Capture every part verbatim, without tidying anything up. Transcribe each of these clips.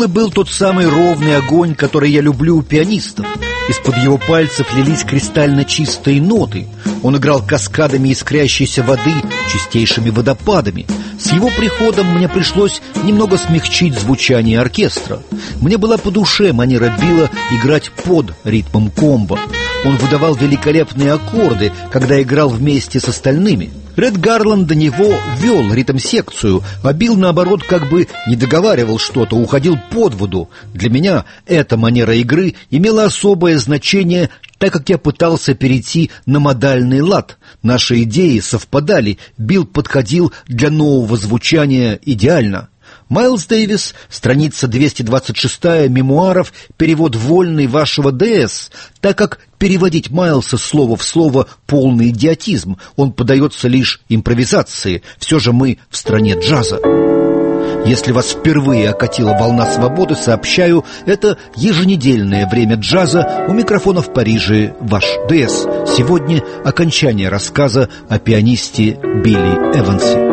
и был тот самый ровный огонь, который я люблю у пианистов. Из-под его пальцев лились кристально чистые ноты. Он играл каскадами искрящейся воды, чистейшими водопадами. С его приходом мне пришлось немного смягчить звучание оркестра. Мне была по душе манера Билла играть под ритмом комбо. Он выдавал великолепные аккорды, когда играл вместе с остальными. Ред Гарланд до него вел ритм-секцию, а Билл, наоборот, как бы не договаривал что-то, уходил под воду. Для меня эта манера игры имела особое значение, так как я пытался перейти на модальный лад. Наши идеи совпадали, Билл подходил для нового звучания идеально. Майлз Дэвис, страница двести двадцать шесть мемуаров, перевод вольный вашего ДС, так как переводить Майлса слово в слово полный идиотизм, он подается лишь импровизации, все же мы в стране джаза. Если вас впервые окатила волна свободы, сообщаю, это еженедельное время джаза. У микрофона в Париже ваш ДС. Сегодня окончание рассказа о пианисте Билли Эвансе.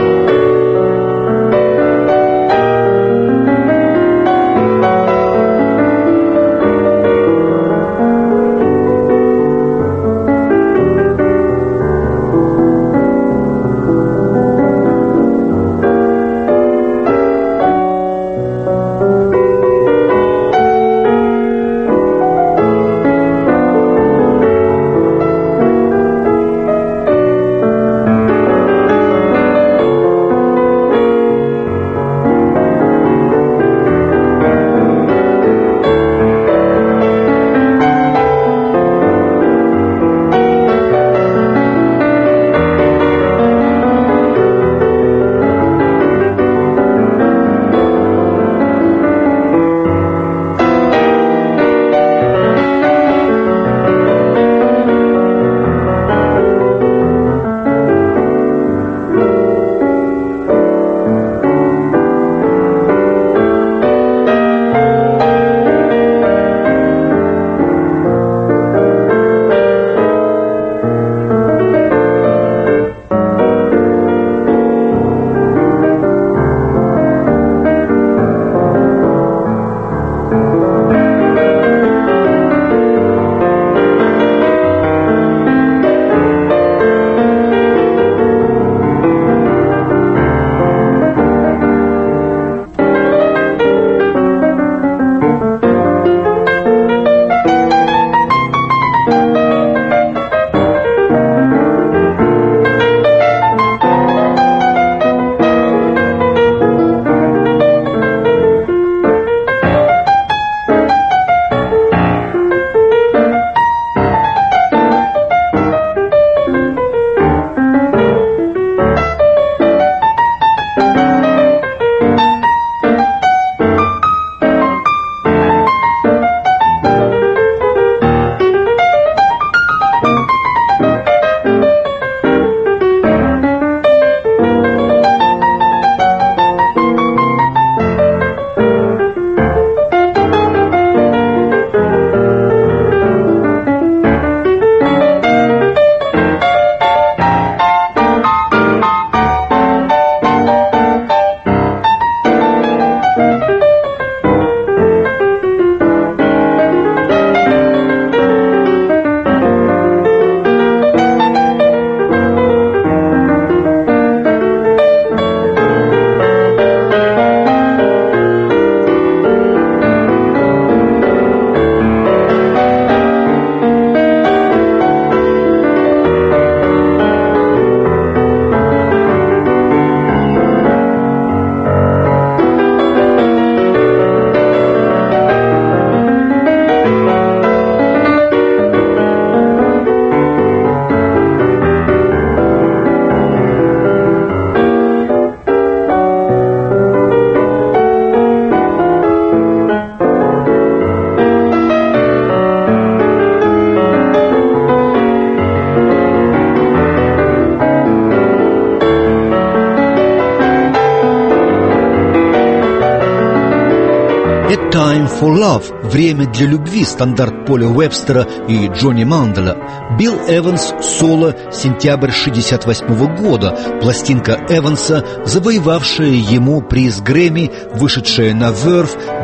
A Time for Love – «Время для любви», стандарт Поля Уэбстера и Джонни Мандела. Билл Эванс, соло, сентябрь шестьдесят восьмого года. Пластинка Эванса, завоевавшая ему приз Грэмми, вышедшая на Verve,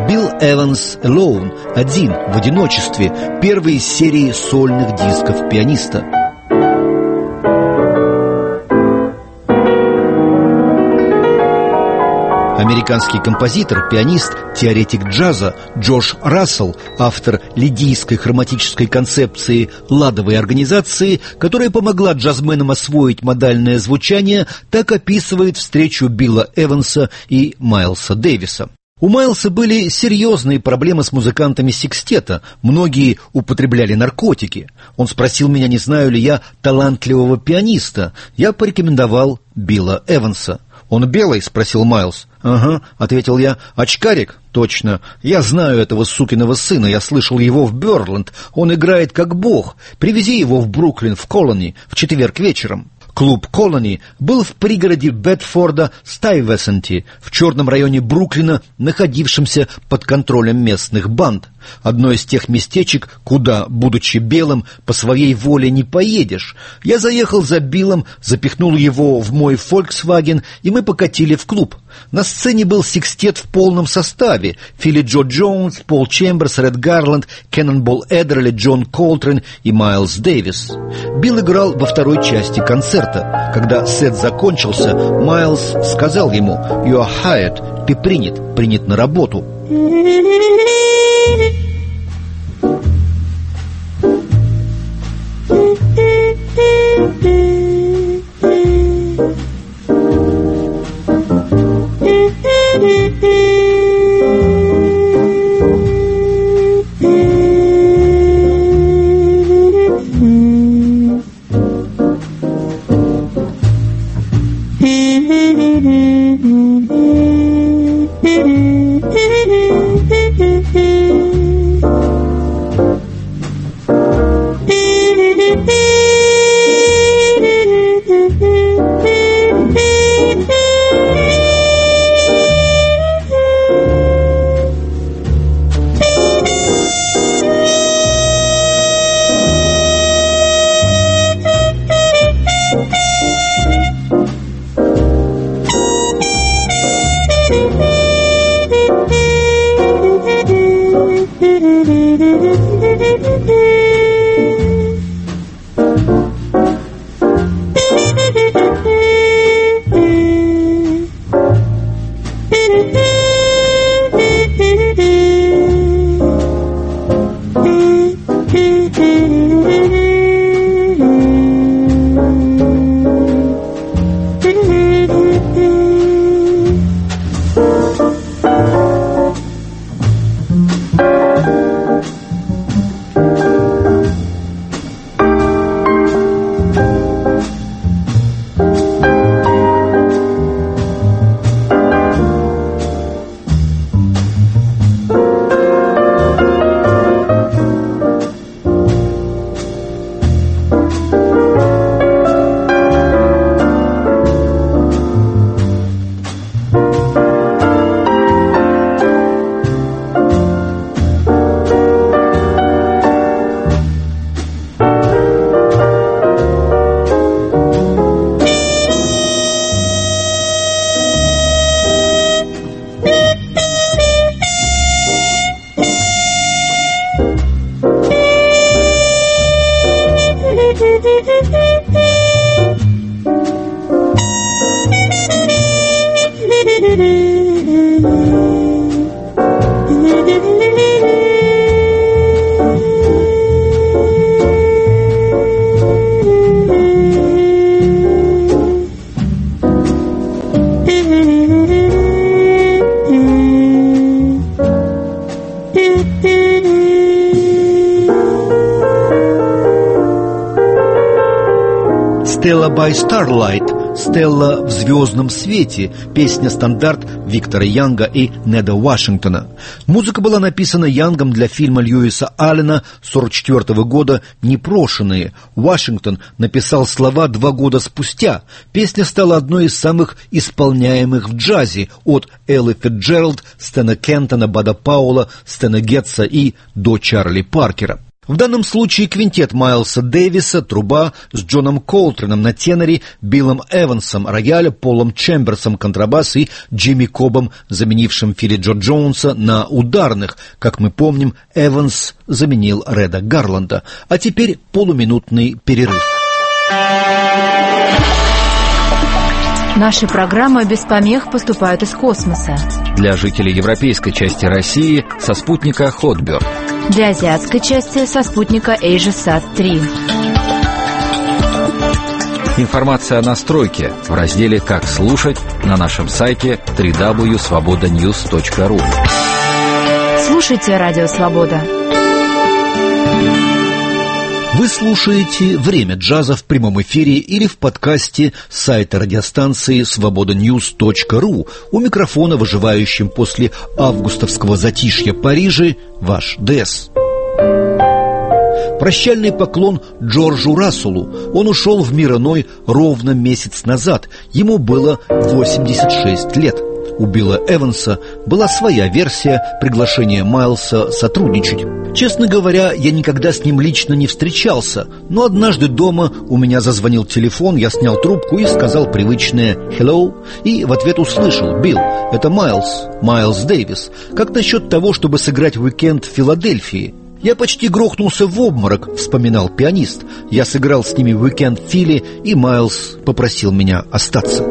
Билл Эванс «Alone», один, в одиночестве, первый из серии сольных дисков пианиста. Американский композитор, пианист, теоретик джаза Джош Рассел, автор лидийской хроматической концепции ладовой организации, которая помогла джазменам освоить модальное звучание, так описывает встречу Билла Эванса и Майлса Дэвиса. У Майлса были серьезные проблемы с музыкантами секстета, многие употребляли наркотики. Он спросил меня, не знаю ли я талантливого пианиста. Я порекомендовал Билла Эванса. «Он белый?» — спросил Майлз. «Ага», — ответил я. «Очкарик?» «Точно. Я знаю этого сукиного сына. Я слышал его в Бёрленд. Он играет как бог. Привези его в Бруклин, в Колони, в четверг вечером». Клуб «Колони» был в пригороде Бедфорда Стайвесенти, в черном районе Бруклина, находившемся под контролем местных банд. Одно из тех местечек, куда, будучи белым, по своей воле не поедешь. Я заехал за Биллом, запихнул его в мой «Фольксваген», и мы покатили в клуб. На сцене был секстет в полном составе: Филли Джо Джонс, Пол Чемберс, Ред Гарланд, Кеннонбол Эддерли, Джон Колтрейн и Майлз Дэвис. Билл играл во второй части концерта. Когда сет закончился, Майлз сказал ему: «You are hired», «Ты принят, принят на работу». «Stella by Starlight», «Стелла в звездном свете», песня-стандарт Виктора Янга и Неда Вашингтона. Музыка была написана Янгом для фильма Льюиса Аллена сорок четвёртого года «Непрошенные». Вашингтон написал слова два года спустя. Песня стала одной из самых исполняемых в джазе, от Эллы Фитджеральд, Стэна Кентона, Бада Паула, Стэна Гетца и до Чарли Паркера. В данном случае квинтет Майлса Дэвиса, труба, с Джоном Колтреном на теноре, Биллом Эвансом, рояль, Полом Чемберсом, контрабас и Джимми Кобом, заменившим Филли Джо Джонса на ударных. Как мы помним, Эванс заменил Реда Гарланда. А теперь полуминутный перерыв. Наши программы без помех поступают из космоса. Для жителей европейской части России со спутника Хотберг. Для азиатской части со спутника AsiaSat три. Информация о настройке в разделе «Как слушать» на нашем сайте дабл ю дабл ю дабл ю точка свобода ньюс точка ру. Слушайте Радио Свобода. Вы слушаете «Время джаза» в прямом эфире или в подкасте с сайта радиостанции свобода ньюс точка ру. У микрофона, выживающим после августовского затишья Парижа, ваш Дэс. Прощальный поклон Джорджу Расселу. Он ушел в мир иной ровно месяц назад. Ему было восемьдесят шесть лет. У Билла Эванса была своя версия приглашения Майлса сотрудничать. Честно говоря, я никогда с ним лично не встречался, но однажды дома у меня зазвонил телефон, я снял трубку и сказал привычное «hello», и в ответ услышал: «Билл, это Майлс, Майлс Дэвис. Как насчет того, чтобы сыграть уикенд в Филадельфии?» «Я почти грохнулся в обморок», — вспоминал пианист. «Я сыграл с ними уикенд в Филе, и Майлс попросил меня остаться».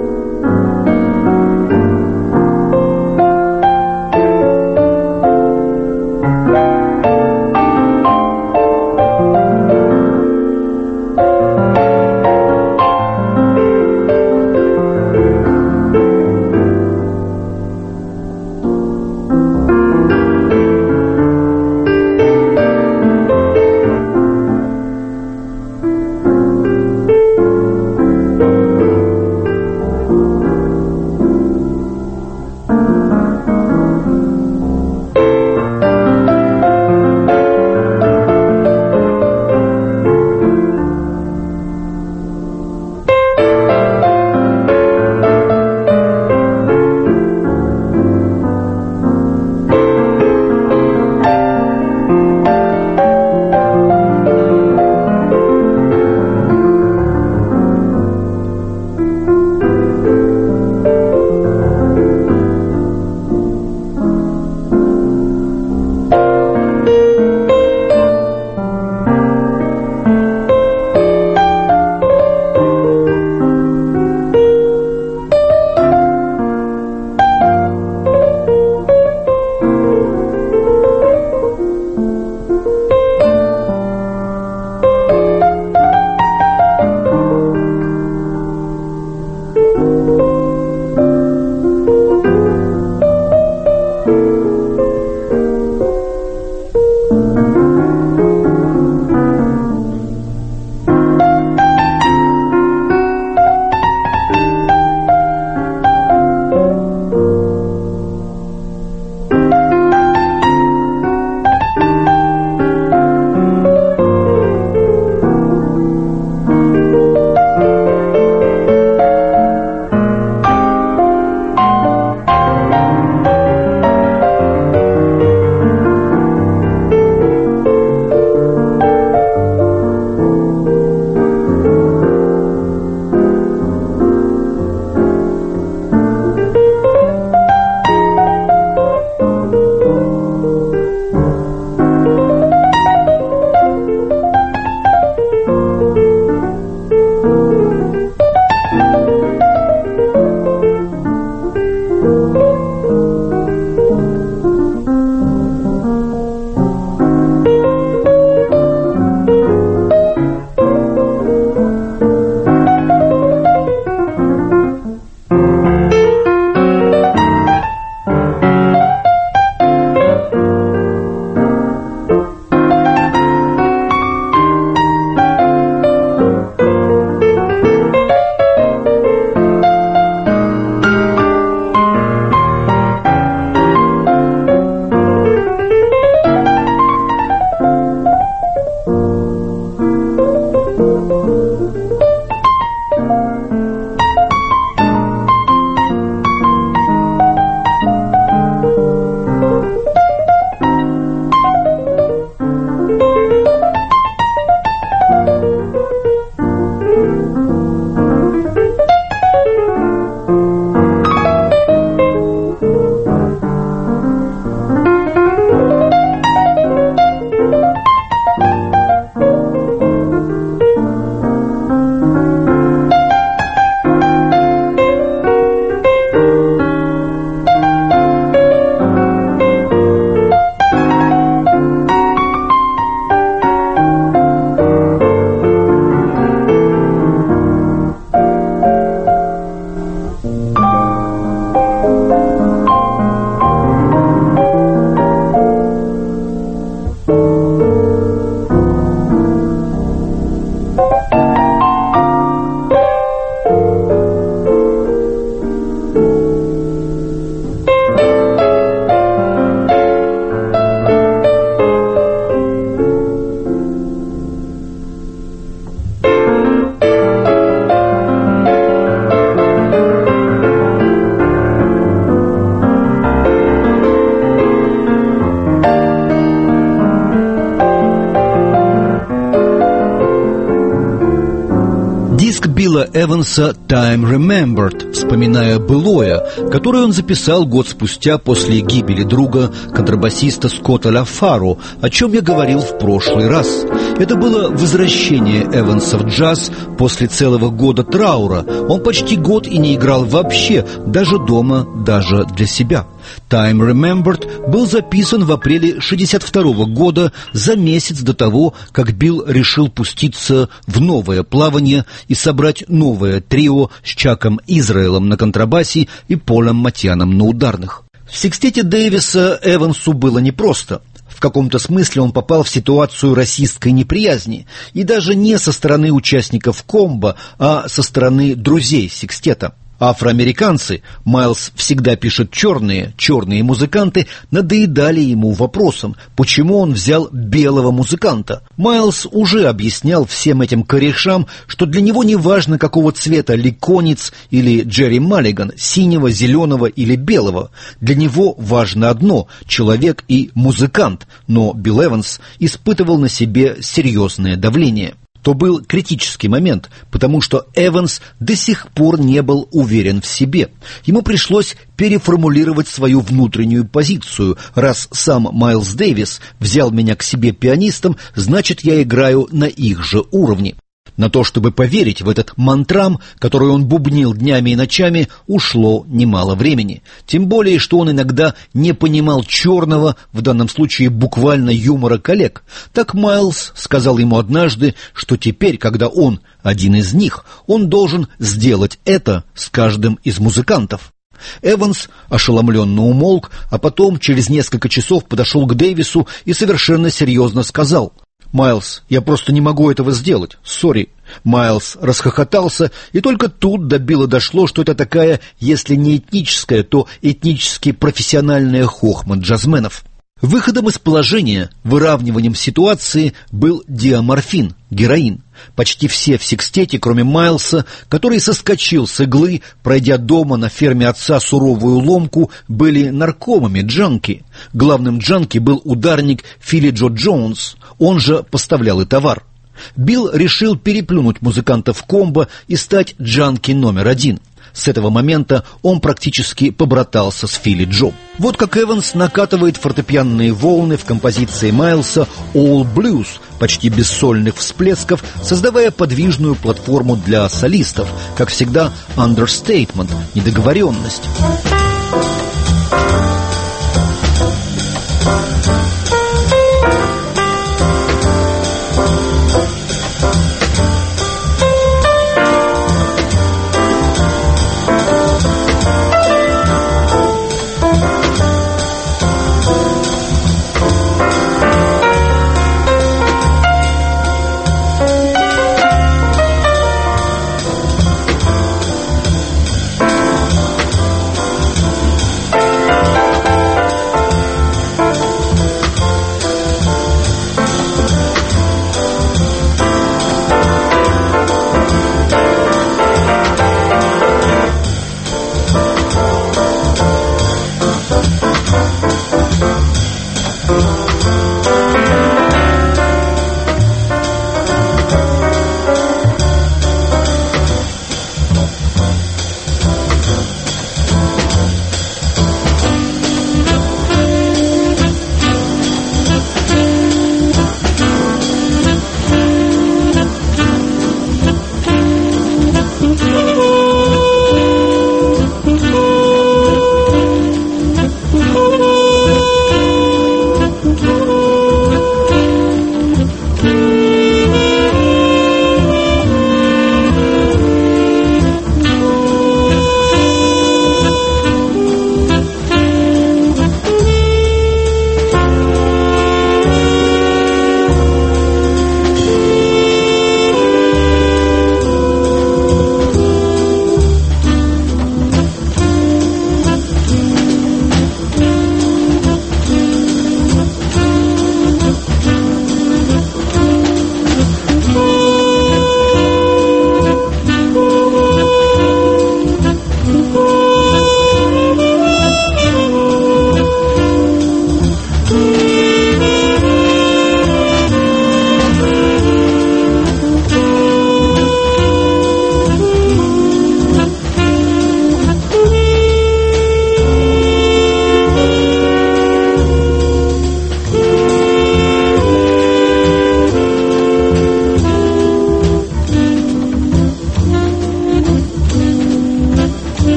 Билла Эванса «Time Remembered», вспоминая былое, которое он записал год спустя после гибели друга, контрабасиста Скотта Лафаро, о чем я говорил в прошлый раз. Это было возвращение Эванса в джаз после целого года траура. Он почти год и не играл вообще, даже дома, даже для себя. «Time Remembered» был записан в апреле шестьдесят второго года, за месяц до того, как Билл решил пуститься в новое плавание и собрать новое трио с Чаком Израэлом на контрабасе и Полом Матьяном на ударных. В секстете Дэвиса Эвансу было непросто. В каком-то смысле он попал в ситуацию расистской неприязни, и даже не со стороны участников комбо, а со стороны друзей секстета. Афроамериканцы, Майлз всегда пишет черные, черные музыканты, надоедали ему вопросом, почему он взял белого музыканта. Майлз уже объяснял всем этим корешам, что для него не важно, какого цвета Ликонец или Джерри Маллиган, синего, зеленого или белого. Для него важно одно – человек и музыкант, но Билл Эванс испытывал на себе серьезное давление. То был критический момент, потому что Эванс до сих пор не был уверен в себе. Ему пришлось переформулировать свою внутреннюю позицию. Раз сам Майлз Дэвис взял меня к себе пианистом, значит, я играю на их же уровне. На то, чтобы поверить в этот мантрам, который он бубнил днями и ночами, ушло немало времени. Тем более, что он иногда не понимал черного, в данном случае буквально юмора коллег. Так Майлз сказал ему однажды, что теперь, когда он один из них, он должен сделать это с каждым из музыкантов. Эванс ошеломленно умолк, а потом через несколько часов подошел к Дэвису и совершенно серьезно сказал: «Майлз, я просто не могу этого сделать. Сори». Майлз расхохотался, и только тут до Билла дошло, что это такая, если не этническая, то этнически профессиональная хохма джазменов. Выходом из положения, выравниванием ситуации был диаморфин, героин. Почти все в секстете, кроме Майлса, который соскочил с иглы, пройдя дома на ферме отца суровую ломку, были наркомами, джанки. Главным джанки был ударник Филли Джо Джонс, он же поставлял и товар. Билл решил переплюнуть музыкантов комбо и стать джанки номер один. С этого момента он практически побратался с Филли Джо. Вот как Эванс накатывает фортепианные волны в композиции Майлса «All Blues», почти без сольных всплесков, создавая подвижную платформу для солистов. Как всегда, understatement, недоговоренность.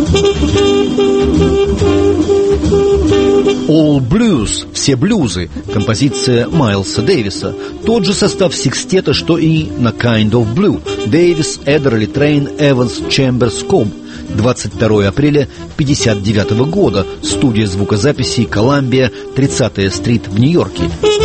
All Blues – все блюзы, композиция Майлса Дэвиса. Тот же состав секстета, что и на Kind of Blue. Дэвис, Эддерли, Трейн, Эванс, Чемберс, Коб. двадцать второе апреля пятьдесят девятого года. Студия звукозаписи «Коламбия», тридцатая стрит в Нью-Йорке.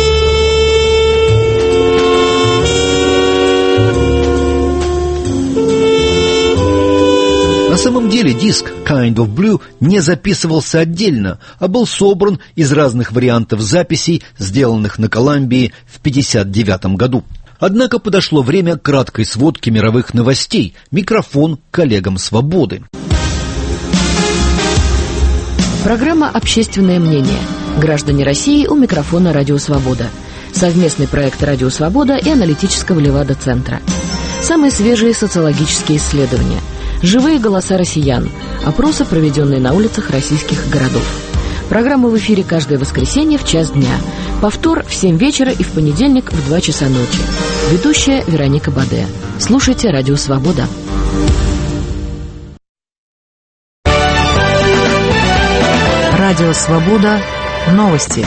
На самом деле диск Kind of Blue не записывался отдельно, а был собран из разных вариантов записей, сделанных на Коламбии в пятьдесят девятом году. Однако подошло время краткой сводки мировых новостей. Микрофон коллегам «Свободы». Программа «Общественное мнение». Граждане России у микрофона «Радио Свобода». Совместный проект «Радио Свобода» и аналитического Левада-центра. Самые свежие социологические исследования. Живые голоса россиян. Опросы, проведенные на улицах российских городов. Программа в эфире каждое воскресенье в час дня. Повтор в семь вечера и в понедельник в два часа ночи. Ведущая Вероника Баде. Слушайте «Радио Свобода». Радио Свобода. Новости.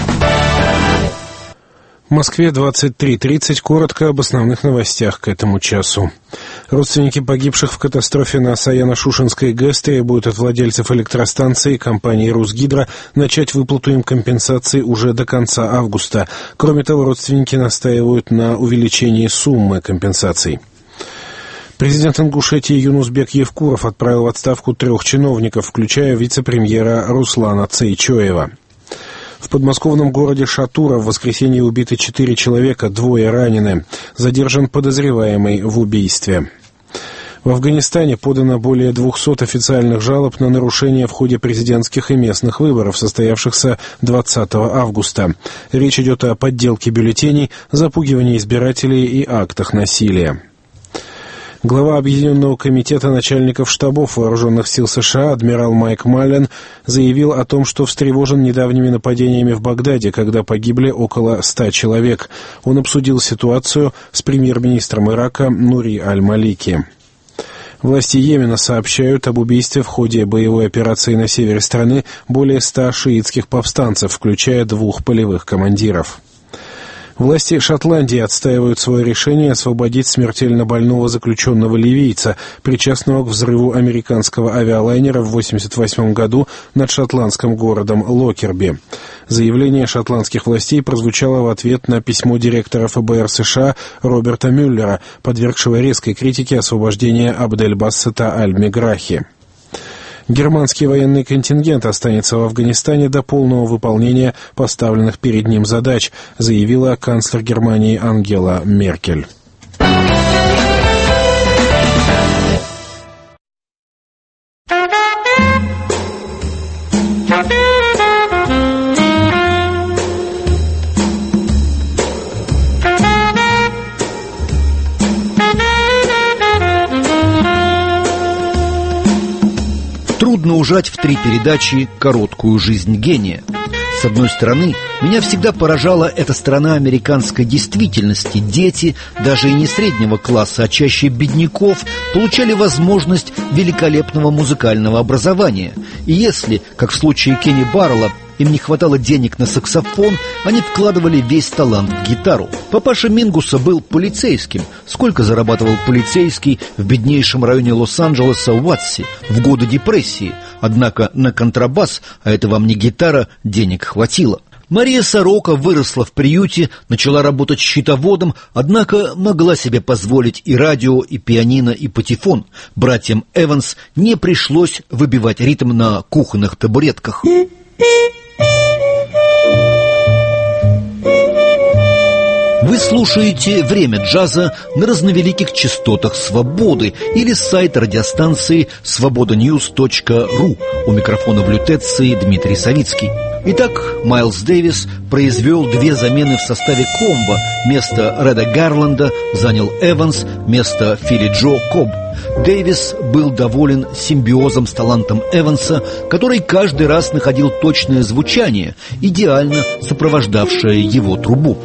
В Москве двадцать три тридцать. Коротко об основных новостях к этому часу. Родственники погибших в катастрофе на Саяно-Шушенской ГЭС требуют от владельцев электростанции компании «Русгидро» начать выплату им компенсации уже до конца августа. Кроме того, родственники настаивают на увеличении суммы компенсаций. Президент Ингушетии Юнусбек Евкуров отправил в отставку трех чиновников, включая вице-премьера Руслана Цейчоева. В подмосковном городе Шатура в воскресенье убиты четыре человека, двое ранены. Задержан подозреваемый в убийстве. В Афганистане подано более двухсот официальных жалоб на нарушения в ходе президентских и местных выборов, состоявшихся двадцатого августа. Речь идет о подделке бюллетеней, запугивании избирателей и актах насилия. Глава Объединенного комитета начальников штабов вооруженных сил США адмирал Майк Маллен заявил о том, что встревожен недавними нападениями в Багдаде, когда погибли около ста человек. Он обсудил ситуацию с премьер-министром Ирака Нури Аль-Малики. Власти Йемена сообщают об убийстве в ходе боевой операции на севере страны более ста шиитских повстанцев, включая двух полевых командиров. Власти Шотландии отстаивают свое решение освободить смертельно больного заключенного ливийца, причастного к взрыву американского авиалайнера в восемьдесят восьмом году над шотландским городом Локерби. Заявление шотландских властей прозвучало в ответ на письмо директора эф бэ эр США Роберта Мюллера, подвергшего резкой критике освобождения Абдель-Бассета Аль-Меграхи. Германский военный контингент останется в Афганистане до полного выполнения поставленных перед ним задач, заявила канцлер Германии Ангела Меркель. Трудно ужать в три передачи короткую жизнь гения. С одной стороны, меня всегда поражала эта сторона американской действительности. Дети, даже и не среднего класса, а чаще бедняков, получали возможность великолепного музыкального образования. И если, как в случае Кенни Баррелла, им не хватало денег на саксофон, они вкладывали весь талант в гитару. Папаша Мингуса был полицейским. Сколько зарабатывал полицейский в беднейшем районе Лос-Анджелеса Уатси в годы депрессии? Однако на контрабас, а это вам не гитара, денег хватило. Мария Сорока выросла в приюте, начала работать счетоводом, однако могла себе позволить и радио, и пианино, и патефон. Братьям Эванс не пришлось выбивать ритм на кухонных табуретках. Вы слушаете «Время джаза» на разновеликих частотах «Свободы» или с сайта радиостанции свобода ньюс точка ру. У микрофона в лютеции Дмитрий Савицкий. Итак, Майлз Дэвис произвел две замены в составе комбо. Место Реда Гарланда занял Эванс, место Филли Джо Коб. Дэвис был доволен симбиозом с талантом Эванса, который каждый раз находил точное звучание, идеально сопровождавшее его трубу.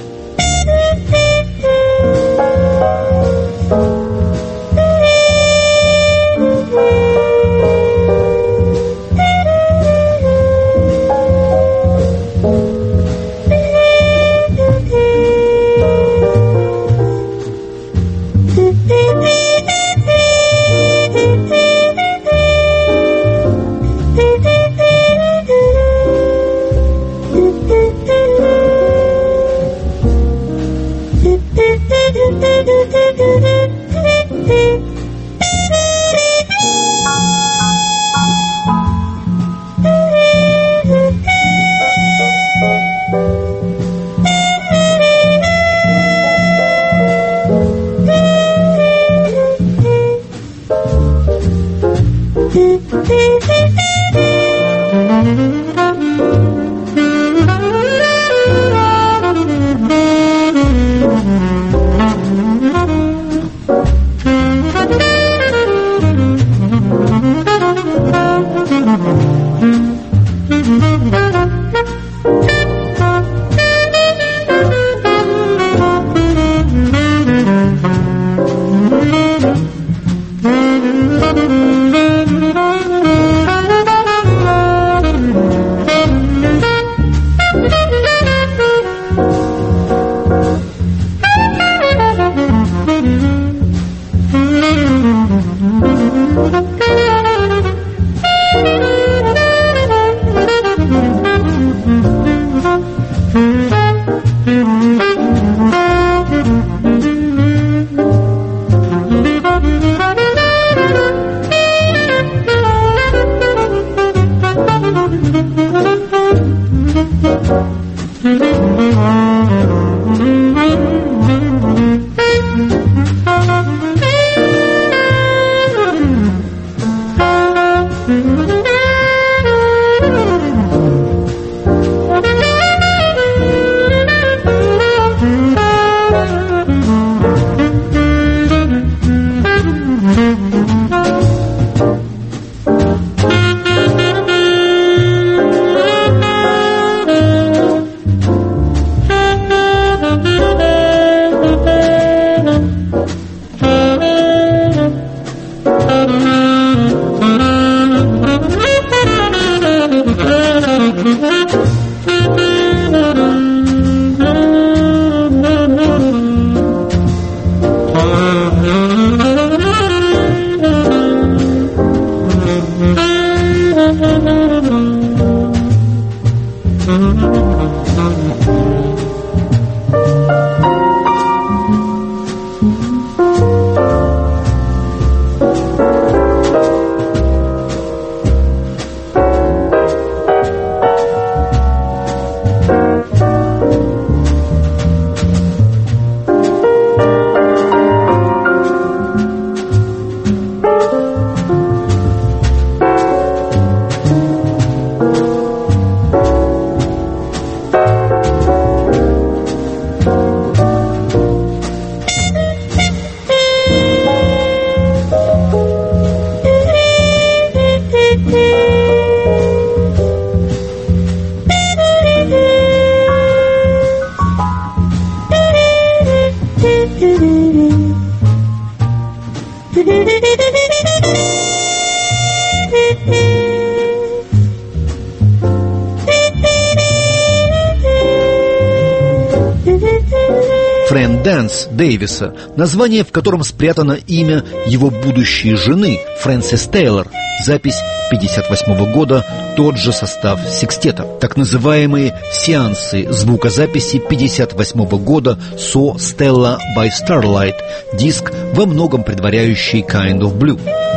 «Friend Dance» Дэвиса, название, в котором спрятано имя его будущей жены Фрэнсис Тейлор. Запись пятьдесят восьмого года, тот же состав секстета. Так называемые сеансы звукозаписи пятьдесят восьмого года «So Stella by Starlight», диск, во многом предваряющий «Kind of Blue».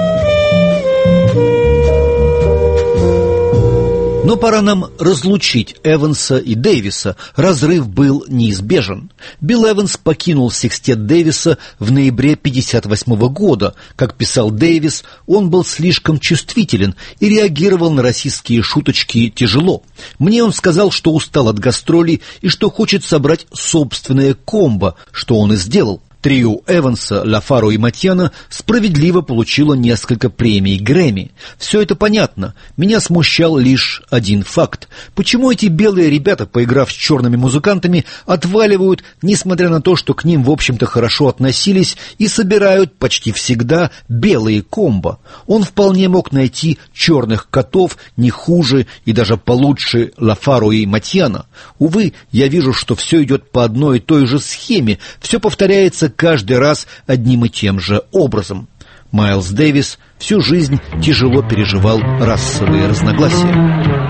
Но пора нам разлучить Эванса и Дэвиса. Разрыв был неизбежен. Билл Эванс покинул секстет Дэвиса в ноябре пятьдесят восьмого года. Как писал Дэвис, он был слишком чувствителен и реагировал на расистские шуточки тяжело. Мне он сказал, что устал от гастролей и что хочет собрать собственное комбо, что он и сделал. Трио Эванса, Лафаро и Матьяна справедливо получило несколько премий Грэмми. Все это понятно. Меня смущал лишь один факт. Почему эти белые ребята, поиграв с черными музыкантами, отваливают, несмотря на то, что к ним, в общем-то, хорошо относились, и собирают почти всегда белые комбо? Он вполне мог найти черных котов не хуже и даже получше Лафаро и Матьяна. Увы, я вижу, что все идет по одной и той же схеме. Все повторяется каждый раз одним и тем же образом. Майлз Дэвис всю жизнь тяжело переживал расовые разногласия.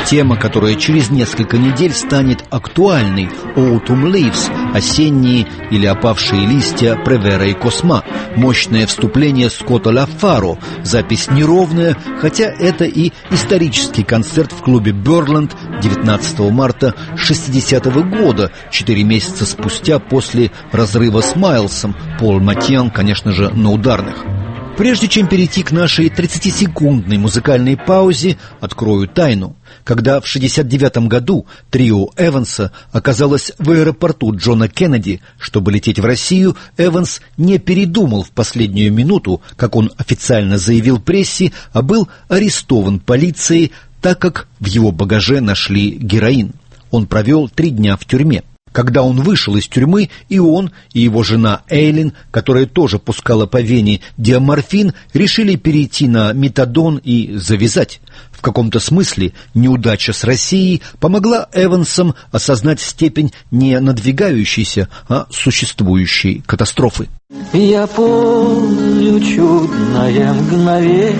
Тема, которая через несколько недель станет актуальной – «Autumn Leaves» – «Осенние или опавшие листья» Превера и Косма, мощное вступление Скотта Лафаро, запись неровная, хотя это и исторический концерт в клубе «Бёрленд» девятнадцатого марта шестидесятого года, четыре месяца спустя после разрыва с Майлсом, Пол Матьян, конечно же, на ударных. Прежде чем перейти к нашей тридцатисекундной музыкальной паузе, открою тайну. Когда в шестьдесят девятом году трио Эванса оказалось в аэропорту Джона Кеннеди, чтобы лететь в Россию, Эванс не передумал в последнюю минуту, как он официально заявил прессе, а был арестован полицией, так как в его багаже нашли героин. Он провел три дня в тюрьме. Когда он вышел из тюрьмы, и он, и его жена Эйлин, которая тоже пускала по вене диаморфин, решили перейти на метадон и завязать. В каком-то смысле неудача с Россией помогла Эвансам осознать степень не надвигающейся, а существующей катастрофы. Я помню чудное мгновение.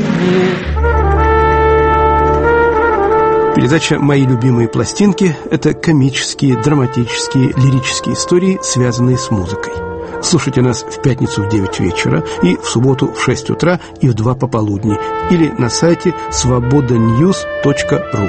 Передача «Мои любимые пластинки» — это комические, драматические, лирические истории, связанные с музыкой. Слушайте нас в пятницу в девять вечера и в субботу в шесть утра и в два пополудни или на сайте свобода ньюс точка ру.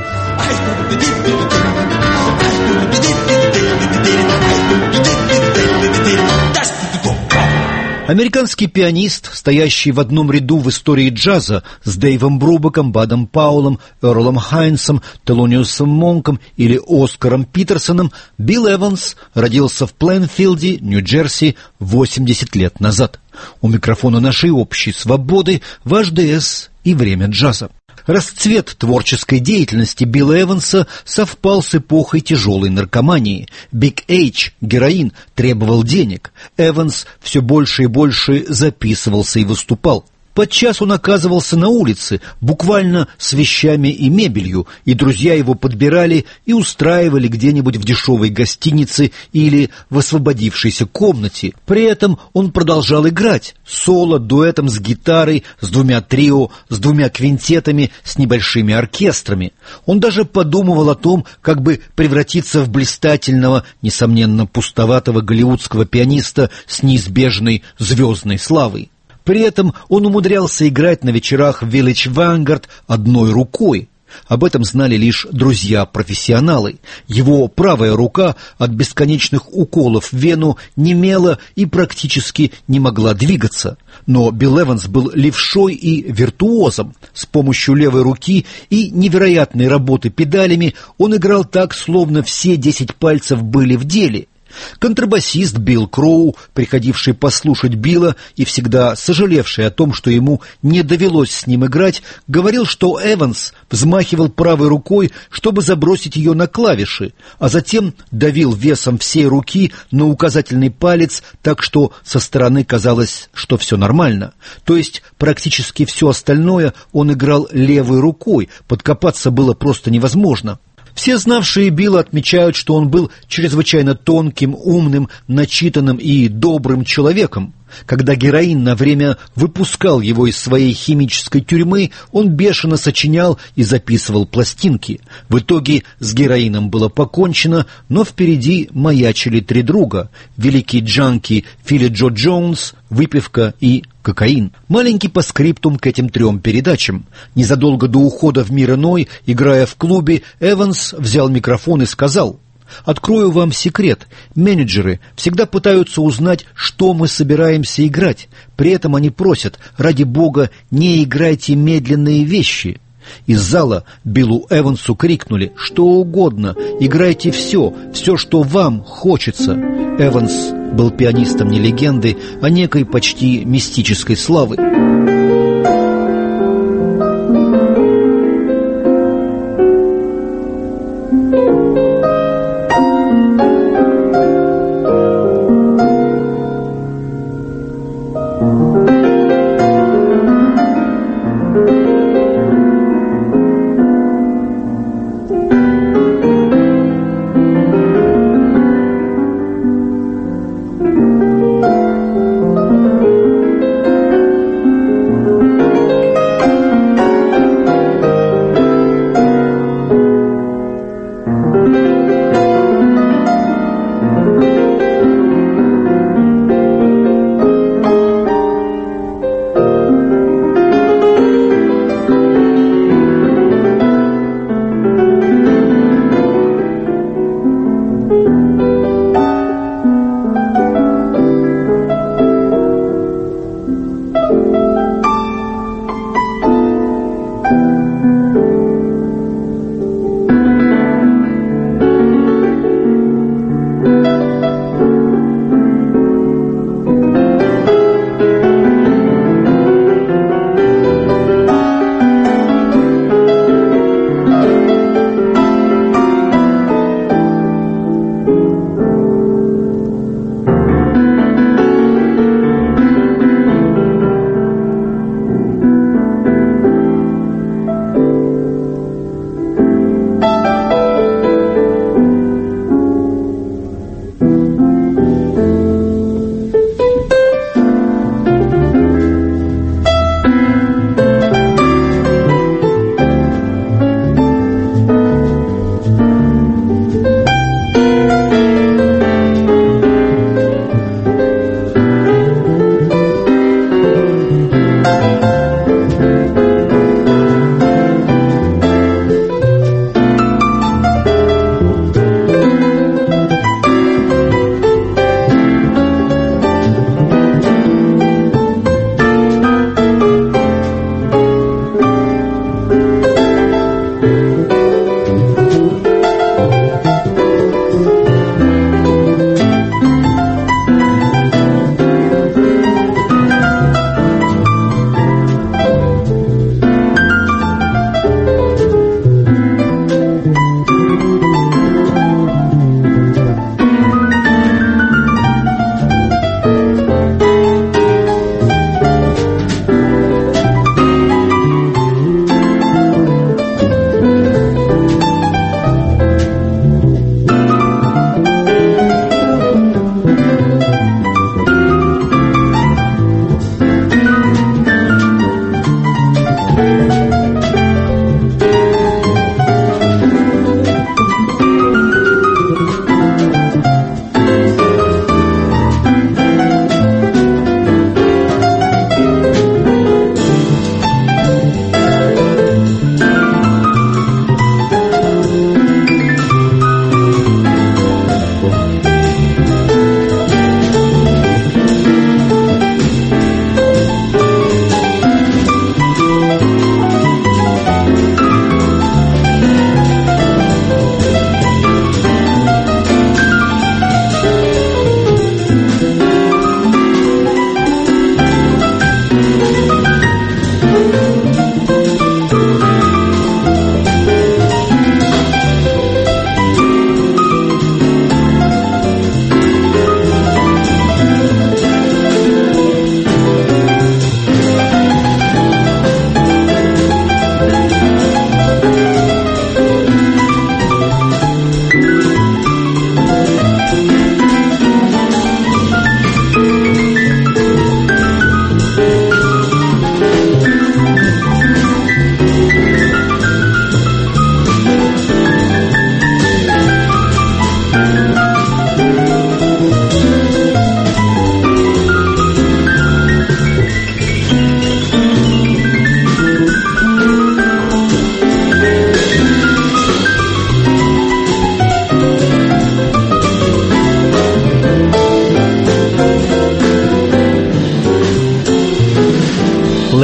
Американский пианист, стоящий в одном ряду в истории джаза с Дэйвом Брубаком, Бадом Паулом, Эрлом Хайнсом, Телониусом Монком или Оскаром Питерсоном, Билл Эванс родился в Плэнфилде, Нью-Джерси, восемьдесят лет назад. У микрофона нашей общей свободы ваш ДС и время джаза. Расцвет творческой деятельности Билла Эванса совпал с эпохой тяжелой наркомании. Биг Эйч, героин, требовал денег. Эванс все больше и больше записывался и выступал. Подчас он оказывался на улице, буквально с вещами и мебелью, и друзья его подбирали и устраивали где-нибудь в дешевой гостинице или в освободившейся комнате. При этом он продолжал играть соло, дуэтом с гитарой, с двумя трио, с двумя квинтетами, с небольшими оркестрами. Он даже подумывал о том, как бы превратиться в блистательного, несомненно пустоватого голливудского пианиста с неизбежной звездной славой. При этом он умудрялся играть на вечерах в Village Vanguard одной рукой. Об этом знали лишь друзья-профессионалы. Его правая рука от бесконечных уколов в вену немела и практически не могла двигаться. Но Билл Эванс был левшой и виртуозом. С помощью левой руки и невероятной работы педалями он играл так, словно все десять пальцев были в деле. Контрабасист Билл Кроу, приходивший послушать Билла и всегда сожалевший о том, что ему не довелось с ним играть, говорил, что Эванс взмахивал правой рукой, чтобы забросить ее на клавиши, а затем давил весом всей руки на указательный палец, так что со стороны казалось, что все нормально. То есть практически все остальное он играл левой рукой, подкопаться было просто невозможно. Все знавшие Билла отмечают, что он был чрезвычайно тонким, умным, начитанным и добрым человеком. Когда героин на время выпускал его из своей химической тюрьмы, он бешено сочинял и записывал пластинки. В итоге с героином было покончено, но впереди маячили три друга — великий джанки Филли Джо Джонс, выпивка и кокаин. Маленький постскриптум к этим трем передачам. Незадолго до ухода в мир иной, играя в клубе, Эванс взял микрофон и сказал: «Открою вам секрет. Менеджеры всегда пытаются узнать, что мы собираемся играть. При этом они просят: ради бога, не играйте медленные вещи». Из зала Биллу Эвансу крикнули: «Что угодно, играйте все, все, что вам хочется». Эванс был пианистом не легенды, а некой почти мистической славы.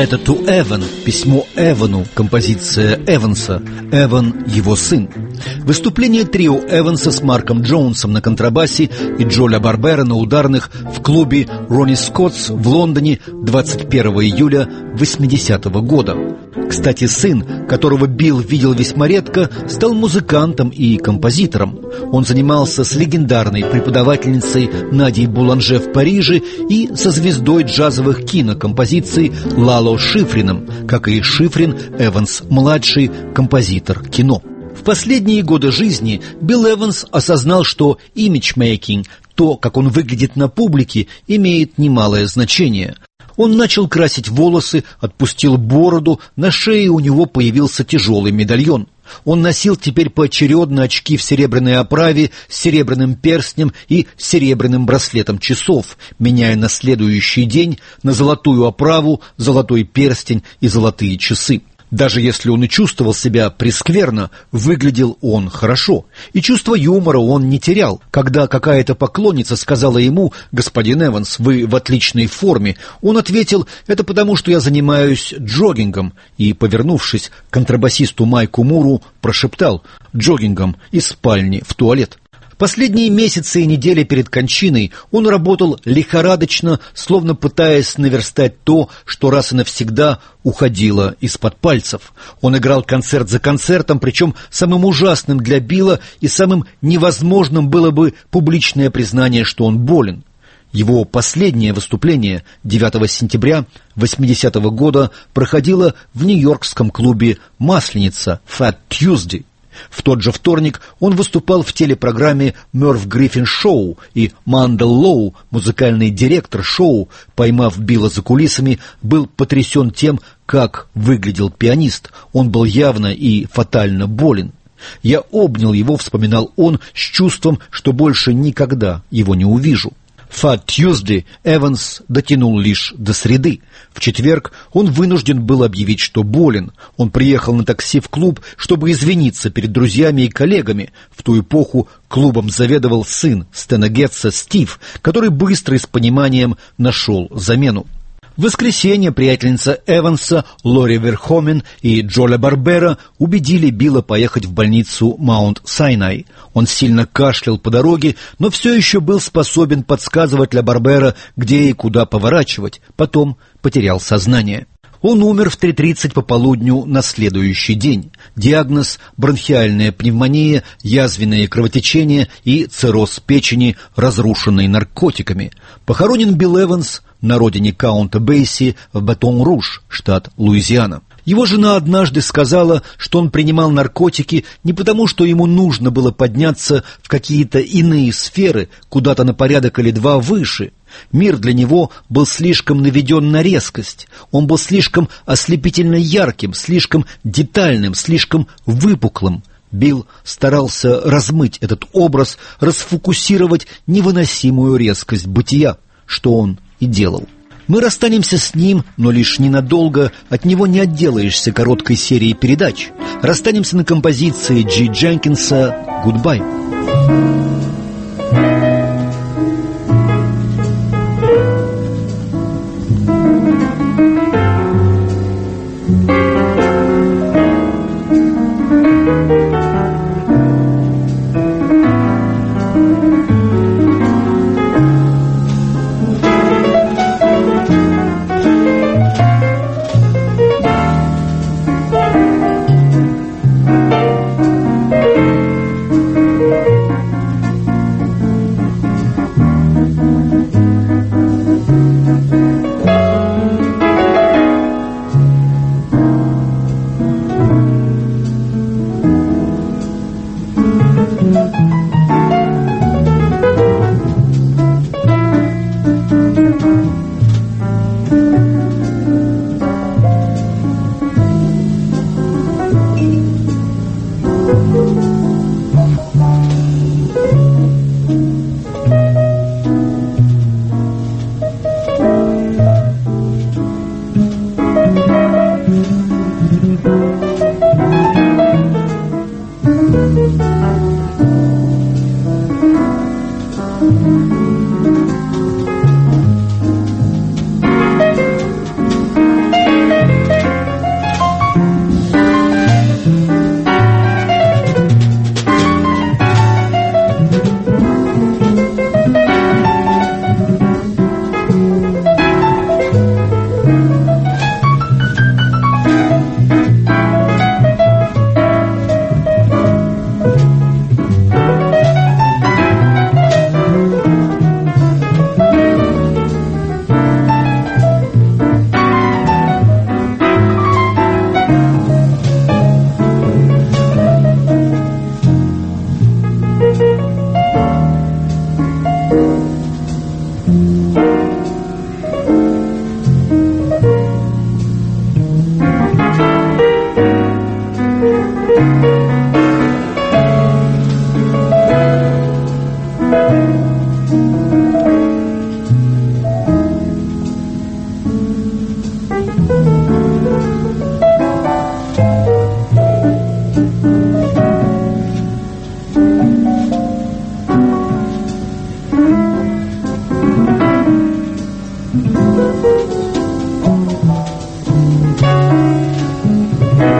Letter to Evan, письмо Эвану, композиция Эванса, Эван – его сын. Выступление трио Эванса с Марком Джонсом на контрабасе и Джоля Барбера на ударных в клубе Ронни Скоттс в Лондоне двадцать первого июля восьмидесятого года. Кстати, сын, которого Билл видел весьма редко, стал музыкантом и композитором. Он занимался с легендарной преподавательницей Надей Буланже в Париже и со звездой джазовых кинокомпозиций Лало Шифрином, как и Шифрин Эванс-младший, композитор кино. В последние годы жизни Билл Эванс осознал, что имиджмейкинг, то, как он выглядит на публике, имеет немалое значение. Он начал красить волосы, отпустил бороду, на шее у него появился тяжелый медальон. Он носил теперь поочередно очки в серебряной оправе с серебряным перстнем и серебряным браслетом часов, меняя на следующий день на золотую оправу, золотой перстень и золотые часы. Даже если он и чувствовал себя прескверно, выглядел он хорошо. И чувство юмора он не терял. Когда какая-то поклонница сказала ему: «Господин Эванс, вы в отличной форме», он ответил: «Это потому, что я занимаюсь джогингом», и, повернувшись к контрабасисту Майку Муру, прошептал: «Джогингом из спальни в туалет». Последние месяцы и недели перед кончиной он работал лихорадочно, словно пытаясь наверстать то, что раз и навсегда уходило из-под пальцев. Он играл концерт за концертом, причем самым ужасным для Билла и самым невозможным было бы публичное признание, что он болен. Его последнее выступление девятого сентября восьмидесятого года проходило в нью-йоркском клубе «Масленица» Fat Tuesday. В тот же вторник он выступал в телепрограмме «Мерв Гриффин Шоу», и Мандел Лоу, музыкальный директор шоу, поймав Билла за кулисами, был потрясен тем, как выглядел пианист. Он был явно и фатально болен. «Я обнял его», — вспоминал он, с чувством, что больше никогда его не увижу. Fat Tuesday Эванс дотянул лишь до среды. В четверг он вынужден был объявить, что болен. Он приехал на такси в клуб, чтобы извиниться перед друзьями и коллегами. В ту эпоху клубом заведовал сын Стэна Гетца Стив, который быстро и с пониманием нашел замену. В воскресенье приятельница Эванса Лори Верхомен и Джоля Барбера убедили Билла поехать в больницу Маунт-Сайнай. Он сильно кашлял по дороге, но все еще был способен подсказывать Ля Барбера, где и куда поворачивать. Потом потерял сознание. Он умер в три тридцать пополудню на следующий день. Диагноз – бронхиальная пневмония, язвенное кровотечение и цирроз печени, разрушенный наркотиками. Похоронен Билл Эванс на родине Каунта Бейси в Батон-Руж, штат Луизиана. Его жена однажды сказала, что он принимал наркотики не потому, что ему нужно было подняться в какие-то иные сферы, куда-то на порядок или два выше. Мир для него был слишком наведен на резкость. Он был слишком ослепительно ярким, слишком детальным, слишком выпуклым. Билл старался размыть этот образ, расфокусировать невыносимую резкость бытия, что он и делал. Мы расстанемся с ним, но лишь ненадолго. От него не отделаешься короткой серией передач. Расстанемся на композиции Джи Дженкинса «Goodbye».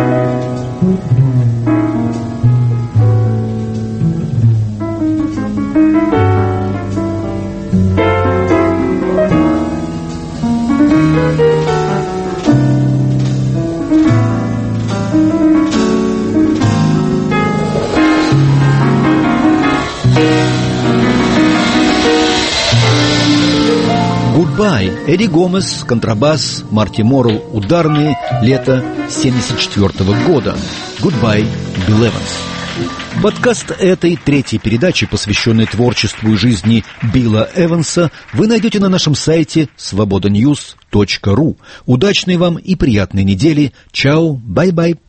Goodbye. Эдди Гомес, контрабас, Марти Моррелл, ударные, лето семьдесят четвёртого года. Goodbye, Билл Эванс. Подкаст этой третьей передачи, посвященной творчеству и жизни Билла Эванса, вы найдете на нашем сайте свобода ньюс точка ру. Удачной вам и приятной недели. Чао, бай-бай.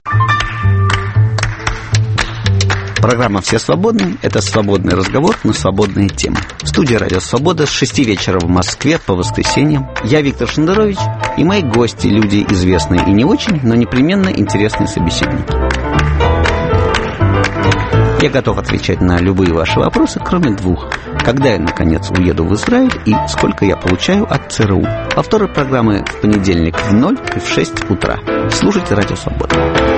Программа «Все свободны» – это свободный разговор на свободные темы. В студии «Радио Свобода» с шести вечера в Москве по воскресеньям. Я Виктор Шендерович и мои гости – люди известные и не очень, но непременно интересные собеседники. Я готов отвечать на любые ваши вопросы, кроме двух. Когда я, наконец, уеду в Израиль и сколько я получаю от ЦРУ. Повторы программы в понедельник в ноль и в шесть утра. Слушайте «Радио Свобода».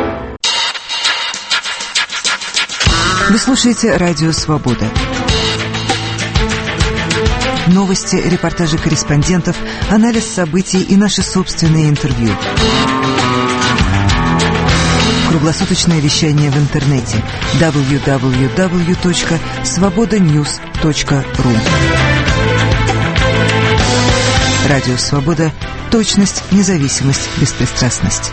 Вы слушаете «Радио Свобода». Новости, репортажи корреспондентов, анализ событий и наши собственные интервью. Круглосуточное вещание в интернете дабл ю дабл ю дабл ю точка свобода ньюс точка ру. «Радио Свобода». Точность, независимость, беспристрастность.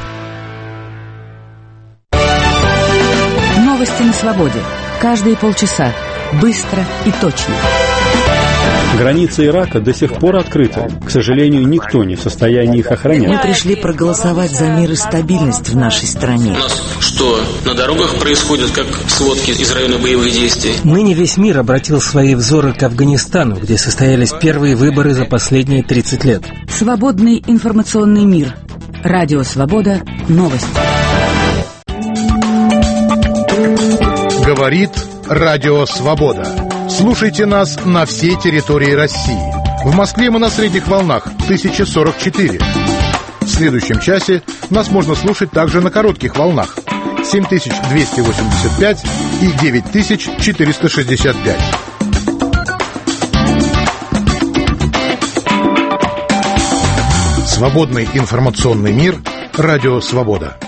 Новости на свободе. Каждые полчаса. Быстро и точно. Границы Ирака до сих пор открыты. К сожалению, никто не в состоянии их охранять. Мы пришли проголосовать за мир и стабильность в нашей стране. У нас что, на дорогах происходят, как сводки из района боевых действий? Ныне весь мир обратил свои взоры к Афганистану, где состоялись первые выборы за последние тридцать лет. Свободный информационный мир. Радио Свобода. Новости. Говорит Радио Свобода. Слушайте нас на всей территории России. В Москве мы на средних волнах тысяча сорок четыре. В следующем часе нас можно слушать также на коротких волнах семь тысяч двести восемьдесят пять и девять тысяч четыреста шестьдесят пять. Свободный информационный мир. Радио Свобода.